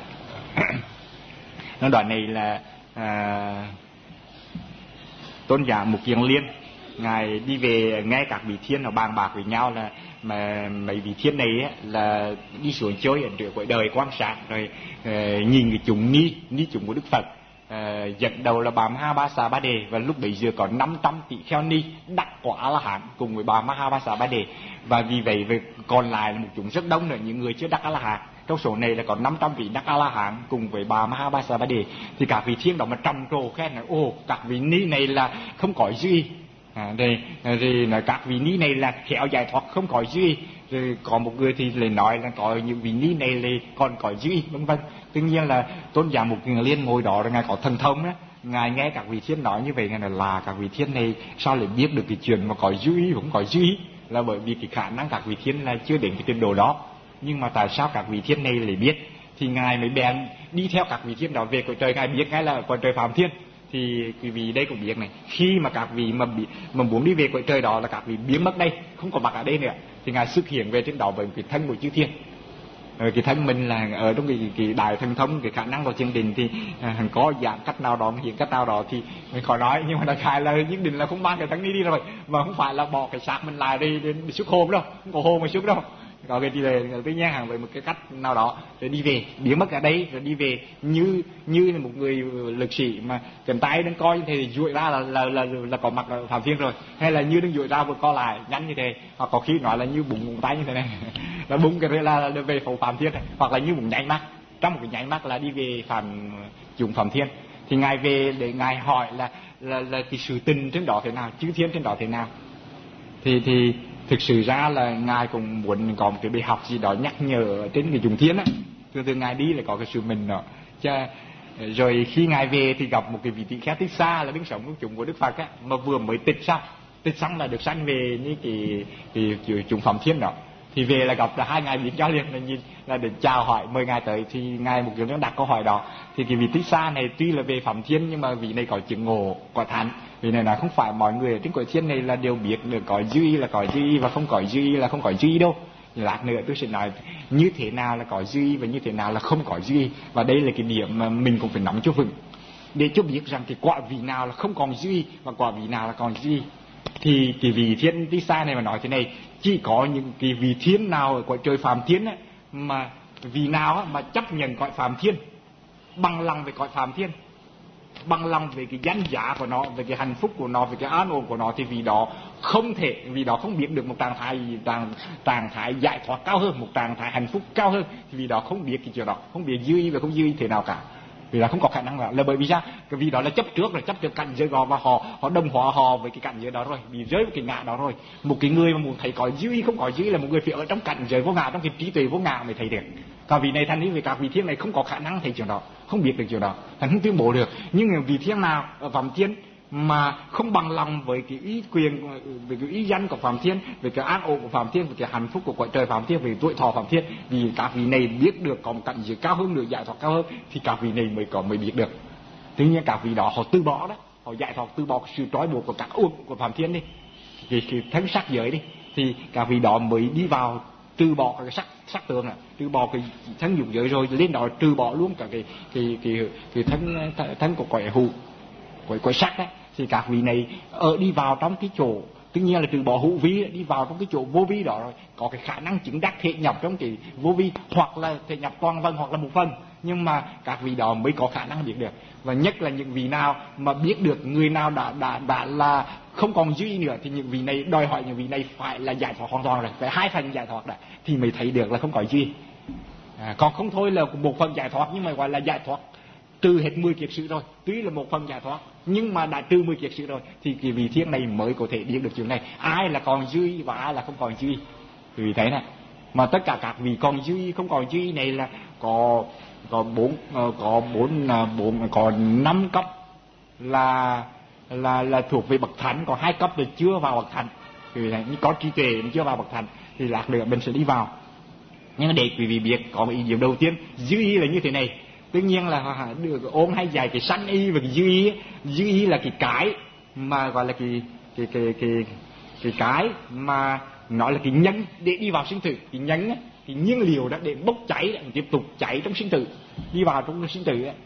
Nó đoạn này là à, tôn giả Mục Kiền Liên ngài đi về nghe các vị thiên nó bàn bạc với nhau là mà mấy vị thiên này á, là đi xuống chơi ở giữa cõi đời quan sát rồi uh, nhìn cái chúng ni ni chúng của Đức Phật. Uh, dẫn đầu là bà Ma Ba Xà Ba Đề, và lúc bấy giờ có năm trăm tỷ kheo ni đắc quả A La Hán cùng với bà Ma Ba Xà Ba Đề, và vì vậy về còn lại là một chúng rất đông nữa những người chưa đắc A La Hán. Trong số này là có năm trăm vị đắc A La Hán cùng với bà Ma Ba Xà Ba Đề. Thì các vị thiên đó mà trầm trồ khen là ô các vị ni này là không có duy. À, rồi, rồi là các vị ni này là khéo giải thoát không có duy. Rồi có một người thì lại nói là có những vị ni này là còn có duy, vân vân. Tuy nhiên là tôn giả Mục Kiền Liên ngồi đó rồi ngài có thần thông đó, ngài nghe các vị thiên nói như vậy, ngài là, là các vị thiên này sao lại biết được cái chuyện mà có duy cũng có duy, là bởi vì cái khả năng các vị thiên là chưa đến cái trình độ đó. Nhưng mà tại sao các vị thiên này lại biết? Thì ngài mới bèn đi theo các vị thiên đó về cõi trời. Ngài biết ngay là cõi trời Phạm Thiên. Thì quý vị đây cũng biết này, khi mà các vị mà, bị, mà muốn đi về cõi trời đó là các vị biến mất đây, không có mặt ở đây nữa, thì ngài xuất hiện về trên đó với cái thân của chư thiên. Rồi cái thân mình là ở trong cái, cái đại thần thông, cái khả năng của chương trình thì à, có dạng cách nào đó, hiện cách nào đó thì mình khỏi nói, nhưng mà đại khái là nhất định là không mang cái thân đi đi rồi, mà không phải là bỏ cái xác mình lại đi đến xuất hồn đâu, không có hồn mà xuất đâu. Có cái đi về tự nhiên hàng với một cái cách nào đó rồi đi về, biến mất ở đây rồi đi về, như như là một người lực sĩ mà cầm tay đang coi như thế thì duỗi ra là là là, là, là có mặt ở Phạm Thiên rồi, hay là như đang duỗi ra vừa co lại nhanh như thế, hoặc có khi nói là như bụng bụng tay như thế này là bụng cái đấy là, là về phủ Phạm Thiên, hoặc là như bụng nháy mắt, trong một cái nháy mắt là đi về Phạm chúng Phạm Thiên. Thì ngài về để ngài hỏi là là là cái sự tình trên đó thế nào, chư thiên trên đó thế nào. Thì thì thực sự ra là ngài cũng muốn có một cái bài học gì đó nhắc nhở trên cái chúng thiên á. Thường thường ngài đi là có cái sự mình đó. Cha, rồi khi ngài về thì gặp một cái vị tỳ kheo Tích Xa là đứng sống với chúng của Đức Phật á, mà vừa mới tịch xong, tịch xong là được sanh về như cái cái, cái chúng Phạm Thiên đó. Thì về là gặp là hai ngài biết giao liền, là nhìn là để chào hỏi mời ngài tới. Thì ngài một kiểu đặt câu hỏi đó. Thì cái vị Tích Xa này tuy là về Phạm Thiên nhưng mà vị này có chứng ngộ quả thánh. Vì này là không phải mọi người ở trên cõi thiên này là đều biết được có dư y là có dư y và không có dư y là không có dư y đâu. Lát nữa tôi sẽ nói như thế nào là có dư y và như thế nào là không có dư y. Và đây là cái điểm mà mình cũng phải nắm cho vững, để cho biết rằng cái quả vị nào là không còn dư y và quả vị nào là còn dư y. Thì cái vị thiên Tích Xa này mà nói thế này, chỉ có những cái vị thiên nào ở cõi trời Phạm Thiên á, mà vị nào á, mà chấp nhận cõi Phạm Thiên, bằng lòng về cõi Phạm Thiên, bằng lòng về cái danh giá của nó, về cái hạnh phúc của nó, về cái an ổn của nó, thì vì đó không thể, vì đó không biết được một trạng thái trạng, trạng thái giải thoát cao hơn, một trạng thái hạnh phúc cao hơn, thì vì đó không biết cái chuyện đó, không biết dư y và không dư y thế nào cả. Vì là không có khả năng đó, là bởi vì sao? Cái vì đó là chấp trước rồi, chấp trước cảnh giới đó, và họ họ đồng hóa họ với cái cảnh giới đó rồi, bị rơi vào cái ngã đó rồi. Một cái người mà muốn thấy có dư y không có dư y là một người phải ở trong cảnh giới vô ngã, trong cái trí tuệ vô ngã mới thấy được. Còn vị này thành như vì các vị thiên này không có khả năng thấy chuyện đó, không biết được chuyện đó, thành không tuyên bố được. Nhưng vị thiên nào ở Phạm Thiên mà không bằng lòng với cái ý quyền, về cái ý danh của Phạm Thiên, về cái an ổn của Phạm Thiên, về cái hạnh phúc của cõi trời Phạm Thiên, về tuổi thọ Phạm Thiên, vì các vị này biết được có một cảnh giới cao hơn nữa, giải thoát cao hơn, thì các vị này mới có mới biết được. Tuy nhiên các vị đó họ từ bỏ đó, họ giải thoát, từ bỏ sự trói buộc của các ổn của Phạm Thiên đi, cái, cái thân sắc giới đi, thì các vị đó mới đi vào từ bỏ cái sắc sắc tượng này, từ bỏ cái thân dục giới rồi lên đó từ bỏ luôn cả cái cái cái cái thân thân của cõi hữu, cõi cõi sắc đấy. Thì các vị này ở đi vào trong cái chỗ, tất nhiên là từ bỏ hữu vi, đi vào trong cái chỗ vô vi đó rồi, có cái khả năng chứng đắc thể nhập trong cái vô vi, hoặc là thể nhập toàn vân hoặc là một phần. Nhưng mà các vị đó mới có khả năng biết được. Và nhất là những vị nào mà biết được, người nào đã đã đã là không còn duy nữa, thì những vị này đòi hỏi những vị này phải là giải thoát hoàn toàn rồi, phải hai phần giải thoát đã thì mới thấy được là không có duy. À, còn không thôi là một phần giải thoát nhưng mà gọi là giải thoát trừ hết mười kiết sử rồi, tuy là một phần giải thoát nhưng mà đã trừ mười kiết sử rồi, thì cái vị thiên này mới có thể biết được chuyện này, ai là còn duy và ai là không còn duy. Vì thế này mà tất cả các vị còn duy không còn duy này là có có bốn có bốn bốn có năm cấp là là là thuộc về bậc thánh, còn hai cấp là chưa vào bậc thánh. Vì này có trí tuệ chưa vào bậc thánh thì lát nữa mình sẽ đi vào. Nhưng để quý vị biết có một ý điểm đầu tiên, duy là như thế này, Tất nhiên là được ôm hay dạy cái sanh y và cái dư y. Dư y là cái cái mà gọi là cái cái cái cái cái cái mà nói là cái nhân để đi vào sinh tử. Cái nhân á, cái nhiên liệu đó để bốc cháy, tiếp tục cháy trong sinh tử, đi vào trong sinh tử ấy.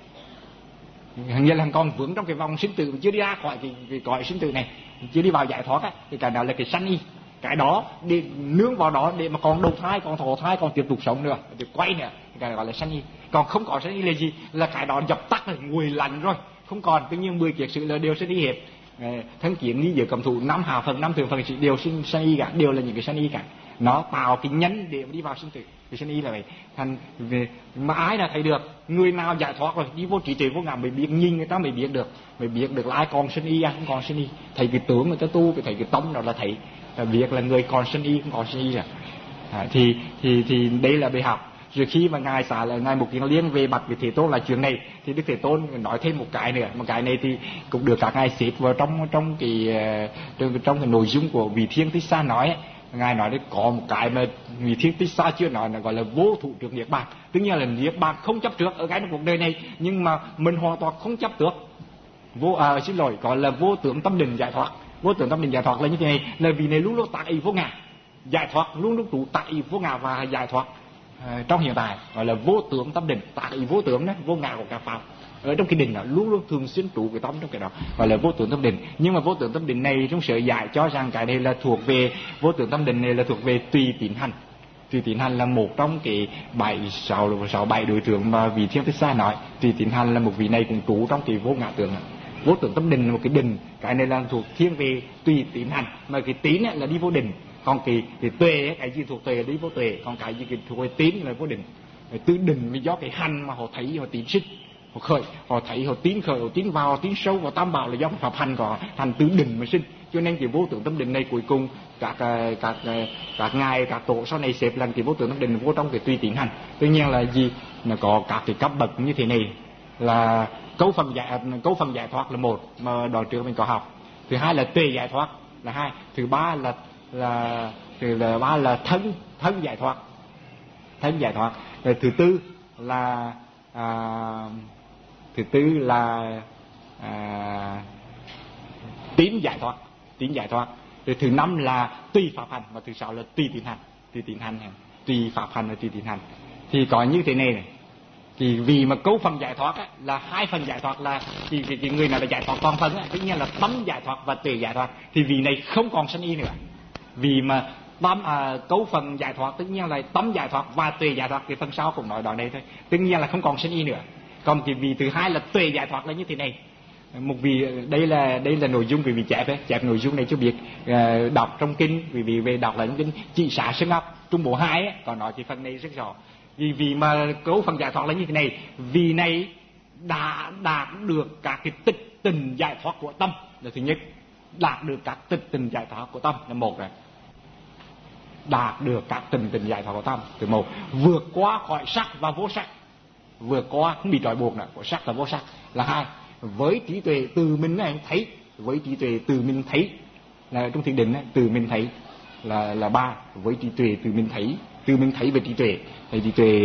Nghĩa là còn vướng trong cái vòng sinh tử, chưa đi ra khỏi cái, cái cõi sinh tử này, chưa đi vào giải thoát á, thì cái đó là cái sanh y. Cái đó để nương vào đó để mà còn đầu thai, còn thọ thai, còn tiếp tục sống nữa, để quay nữa, cái gọi là sanh y. Còn không có sanh y là gì? Là cái đó dập tắt rồi, nguội lạnh rồi, không còn. Tự nhiên mười kiết sử là đều sanh y hết. Thân kiến nghi giới cầm thủ, năm hạ phần, năm thượng phần đều sinh sanh y cả, đều là những cái sanh y cả. Nó tạo cái nhân để đi vào sinh tử. Cái sanh y là vậy. Thành về mà ai là thấy được, người nào giải thoát rồi đi vô trí tuệ vô ngã mới biết, nhìn người ta mới biết được, mới biết được là ai còn sanh y, ai không còn sanh y. Thấy cái tướng người ta tu, thấy cái tâm đó là thấy việc là người còn sanh y không còn sanh y rồi. À, thì thì thì đây là bài học. Rồi khi mà ngài xả là ngài Mục Kiền Liên về bạch với Thế Tôn là chuyện này, thì Đức Thế Tôn nói thêm một cái nữa, một cái này thì cũng được các ngài xếp vào trong trong cái trong, trong cái nội dung của Vị Thiên Tích Sa nói ấy. Ngài nói đấy có một cái mà Vị Thiên Tích Sa chưa nói là gọi là vô thủ trước niết bàn. Tức nhiên là niết bàn không chấp trước ở cái cuộc đời này, nhưng mà mình hoàn toàn không chấp trước. Vô à, xin lỗi, gọi là vô tưởng tâm định giải thoát. Vô tưởng tâm định giải thoát là như thế này, là vì này luôn luôn tại ý vô ngã, giải thoát luôn lúc trụ tại ý vô ngã và giải thoát à, trong hiện tại gọi là vô tưởng tâm định, tại ý vô tưởng đó, vô ngã của cả pháp. Ở trong cái định đó luôn luôn thường xuyên trụ cái tâm trong cái đó gọi là vô tưởng tâm định. Nhưng mà vô tưởng tâm định này trong sở giải cho rằng cái này là thuộc về vô tưởng tâm định này là thuộc về tùy tín hành. Tùy tín hành là một trong cái bảy sáu sáu bảy đối tượng mà Vị Thiên Tích Sa nói. Tùy tín hành là một vị này cũng trụ trong cái vô ngã tưởng này. Vô tưởng tâm định là một cái định, cái này là thuộc thiên về tùy tín hành, mà cái tín là đi vô định. Còn cái cái tuệ, cái gì thuộc tuệ là đi vô tuệ, còn cái gì cái thuộc về tín là vô định. Từ định mới do cái hành mà họ thấy họ tín sinh, họ khởi, họ thấy họ tín khởi, họ tín vào, tín sâu vào tam bảo là do pháp hành của hành từ định mà sinh. Cho nên cái vô tưởng tâm định này cuối cùng các các các ngài các tổ sau này xếp lần cái vô tưởng tâm định vô trong cái tùy tín hành. Tuy nhiên là gì, là có các cái cấp bậc như thế này, là cấu phần giải cấu phần giải thoát là một mà đoạn trước mình có học. Thứ hai là tuệ giải thoát là hai. Thứ ba là là thứ là ba là thân thân giải thoát, thân giải thoát. Rồi thứ tư là à, thứ tư là à, tín giải thoát, tín giải thoát. Rồi thứ năm là tùy pháp hành, và thứ sáu là tùy tín hành, tùy tín hành, tùy pháp hành và tùy tín hành. Thì có như thế này này. Thì vì mà cấu phần giải thoát á, là hai phần giải thoát là thì cái, cái người nào là giải thoát toàn phần á, tất nhiên là tâm giải thoát và tuệ giải thoát. Thì vì này không còn sanh y nữa. Vì mà tâm à, cấu phần giải thoát tất nhiên là tâm giải thoát và tuệ giải thoát, cái phần sau cũng nói đoạn đây thôi. Tất nhiên là không còn sanh y nữa. Còn cái vì thứ hai là tuệ giải thoát là như thế này. Một vì đây là đây là nội dung vì vì chép ấy, chép nội dung này cho biết uh, đọc trong kinh, vì vì về đọc là những kinh trị xả sinh ấp trung bộ hai ấy, còn nói cái phần này rất rõ. Vì vì mà cấu phần giải thoát là như thế này, vì này đã đạt được các cái tích tình giải thoát của tâm là thứ nhất, đạt được các tích tình giải thoát của tâm là một rồi, đạt được các tình tình giải thoát của tâm thứ một, vượt qua khỏi sắc và vô sắc, vượt qua không bị trói buộc nữa của sắc và vô sắc là hai, với trí tuệ từ mình này thấy, với trí tuệ từ mình thấy là trong thiền định này, từ mình thấy là là ba, với trí tuệ từ mình thấy, từ mình thấy về trí tuệ, thấy trí tuệ.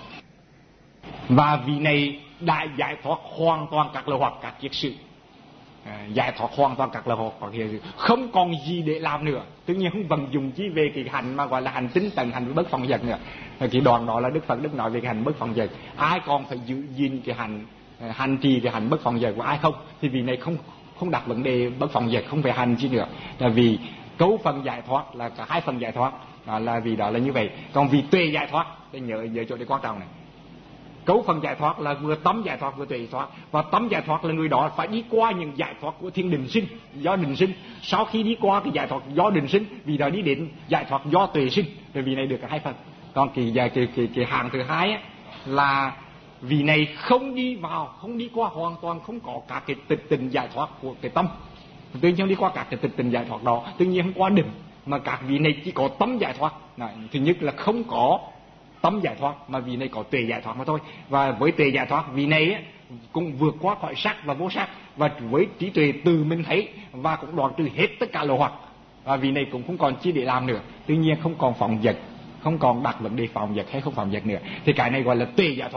Và vì này đã giải thoát hoàn toàn các lậu hoặc các kiết sử, à, giải thoát hoàn toàn các lậu hoặc các kiết sử, không còn gì để làm nữa. Tất nhiên không vận dụng chỉ về cái hành mà gọi là hành tinh tầng, hành bất phong dật nữa. Cái đoạn đó là Đức Phật Đức nói về cái hành bất phong dật. Ai còn phải giữ gìn cái hành hành trì cái hành bất phong dật của ai không? Thì vì này không không đặt vấn đề bất phong dật, không phải hành chi nữa. Là vì cấu phần giải thoát là cả hai phần giải thoát, đó là vì đó là như vậy. Còn vì tuệ giải thoát, để nhớ nhớ chỗ đây quan trọng này. Cấu phần giải thoát là vừa tâm giải thoát vừa tuệ giải thoát, và tâm giải thoát là người đó phải đi qua những giải thoát của thiên định sinh, do định sinh. Sau khi đi qua cái giải thoát do định sinh, vì đó đi đến giải thoát do tuệ sinh, rồi vì này được cả hai phần. Còn cái cái cái cái, cái hạng thứ hai á, là vì này không đi vào, không đi qua hoàn toàn, không có cả cái tịch tình giải thoát của cái tâm. Tự nhiên đi qua các cái tịch tình giải thoát đó, tự nhiên không qua định, mà các vị này chỉ có tâm giải thoát. Này, thứ nhất là không có tâm giải thoát, mà vì này có tuệ giải thoát mà thôi. Và với tuệ giải thoát, vì này á, cũng vượt qua khỏi sắc và vô sắc, và với trí tuệ từ mình thấy, và cũng đoạn trừ hết tất cả lậu hoặc. Và vì này cũng không còn chi để làm nữa, tự nhiên không còn phóng dật, không còn đặt vấn đề phóng dật hay không phóng dật nữa. Thì cái này gọi là tuệ giải thoát.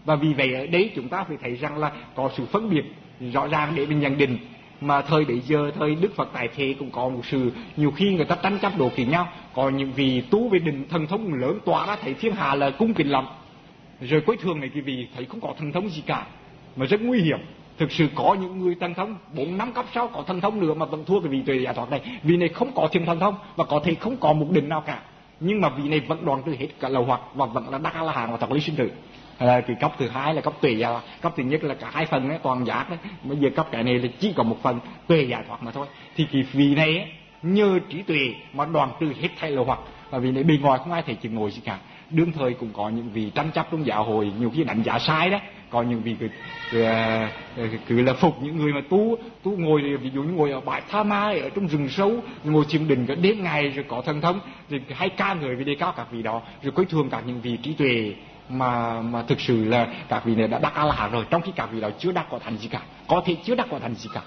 Và vì vậy ở đấy chúng ta phải thấy rằng là có sự phân biệt rõ ràng để mình nhận định. Mà thời bấy giờ, thời Đức Phật tại thế cũng có một sự, nhiều khi người ta tranh chấp đổ kỳ nhau. Có những vị tu về định thần thông lớn tỏa ra thấy thiên hạ là cung kính lắm, rồi cuối thường này cái vị thấy không có thần thông gì cả, mà rất nguy hiểm. Thực sự có những người thần thông bốn năm cấp sau có thần thông nữa mà vẫn thua cái vị tuệ giải thoát này. Vì này không có thiền thần thông và có thể không có một định nào cả, nhưng mà vị này vẫn đoạn trừ hết cả lậu hoặc và vẫn là đắc A La Hán và thật lý sinh tử. À, cái cấp thứ hai là cấp tuệ giải thoát. Cấp thứ nhất là cả hai phần ấy, toàn giác đấy. Bây giờ cấp cái này là chỉ có một phần tuệ giải thoát mà thôi. Thì cái vị này ấy, nhờ trí tuệ mà đoạn trừ hết thảy lậu hoặc. Và vì này bên ngoài không ai thể chừng ngồi gì cả. Đương thời cũng có những vị tranh chấp trong giáo hội, nhiều khi đánh giá sai đấy. Có những vị cứ, cứ, cứ, cứ là phục những người mà tu tu ngồi, ví dụ như ngồi ở bãi Tha Ma ở trong rừng sâu, ngồi thiền định cả đêm ngày rồi có thần thông, rồi hay ca người vì đề cao các vị đó, rồi coi thường các những vị trí tuệ mà mà thực sự là các vị này đã đắc A La Hán rồi, trong khi các vị đó chưa đắc quả thành gì cả, có thể chưa đắc quả thành gì cả.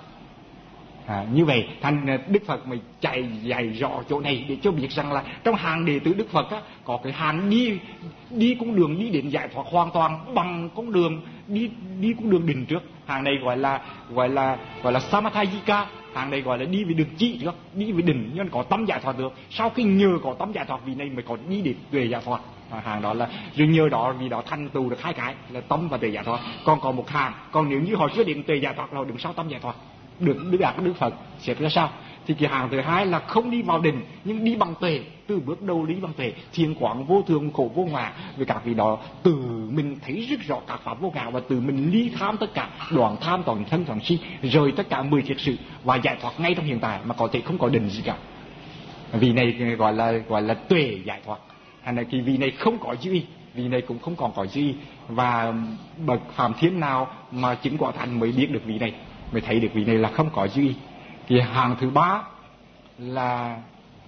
À, như vậy thành Đức Phật mới chạy dạy rõ chỗ này để cho biết rằng là trong hàng đệ tử Đức Phật á, có cái hàng đi đi con đường đi đến giải thoát hoàn toàn bằng con đường đi đi con đường định trước. Hàng này gọi là gọi là gọi là Samatthayika, hàng này gọi là đi về đường chỉ trước, đi về định nhưng có tâm giải thoát được. Sau khi nhờ có tâm giải thoát vì này mới có đi đến tuệ giải thoát. À, hàng đó là rồi nhờ đó vì đó thành tựu được hai cái là tâm và tuệ giải thoát. Còn còn một hàng, còn nếu như họ chưa đến tuệ giải thoát là họ đứng sau tâm giải thoát, được Đức Đạt Đức Phật xếp ra sao. Thì cái hàng thứ hai là không đi vào định nhưng đi bằng tuệ, từ bước đầu đi bằng tuệ, thiền quán vô thường khổ vô ngã. Vì các vị đó từ mình thấy rất rõ các pháp vô ngã và từ mình ly tham tất cả, đoạn tham toàn thân toàn si, rồi tất cả mười thiệt sự và giải thoát ngay trong hiện tại mà có thể không có định gì cả. Vì này gọi là gọi là tuệ giải thoát. Hay là cái vị này không có dư y, vị này cũng không còn có dư y, và bậc phàm thiên nào mà chính quả thành mới biết được vị này, mới thấy được vị này là không có dư y. Thì hàng thứ ba là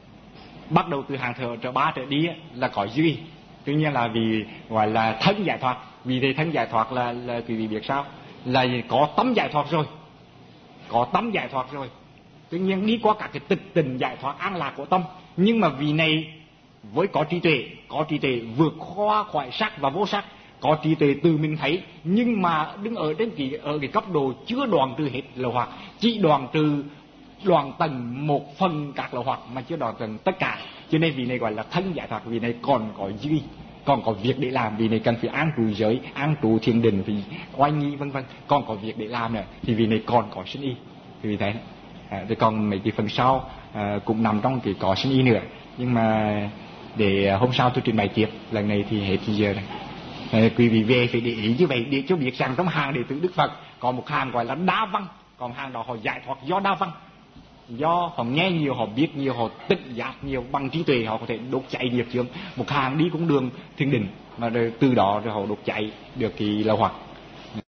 bắt đầu từ hàng thứ trở ba trở đi là có dư y. Tuy nhiên là vì gọi là thân giải thoát. Vì thế thân giải thoát là là quý vị biết sao, là có tâm giải thoát rồi, có tâm giải thoát rồi. Tuy nhiên đi qua các cái tịch tình giải thoát an lạc của tâm. Nhưng mà vì này với có trí tuệ, có trí tuệ vượt qua khỏi sắc và vô sắc, có trí tuệ từ mình thấy, nhưng mà đứng ở trên cái ở cái cấp độ chưa đoạn trừ hết lậu hoặc, chỉ đoạn trừ đoạn tầng một phần các lậu hoặc mà chưa đoạn tầng tất cả. Cho nên vì này gọi là thân giải thoát. Vì này còn có duy, còn có việc để làm. Vì này cần phải an trụ giới, an trụ thiền định, vì oai nghi vân vân, còn có việc để làm nữa. Thì vì này còn có sinh y. Vì thế à, thì còn mấy cái phần sau à, cũng nằm trong cái có sinh y nữa. Nhưng mà để hôm sau tôi trình bày tiếp. Lần này thì hết thì giờ này. À, quý vị về phải để ý như vậy để cho biết rằng trong hàng đệ tử Đức Phật có một hàng gọi là đa văn, còn hàng đó họ giải thoát do đa văn, do họ nghe nhiều, họ biết nhiều, họ tích giác nhiều, bằng trí tuệ họ có thể đốt cháy nghiệp chướng. Một hàng đi cũng đường thiền định mà rồi từ đó rồi họ đốt cháy được cái lậu hoặc.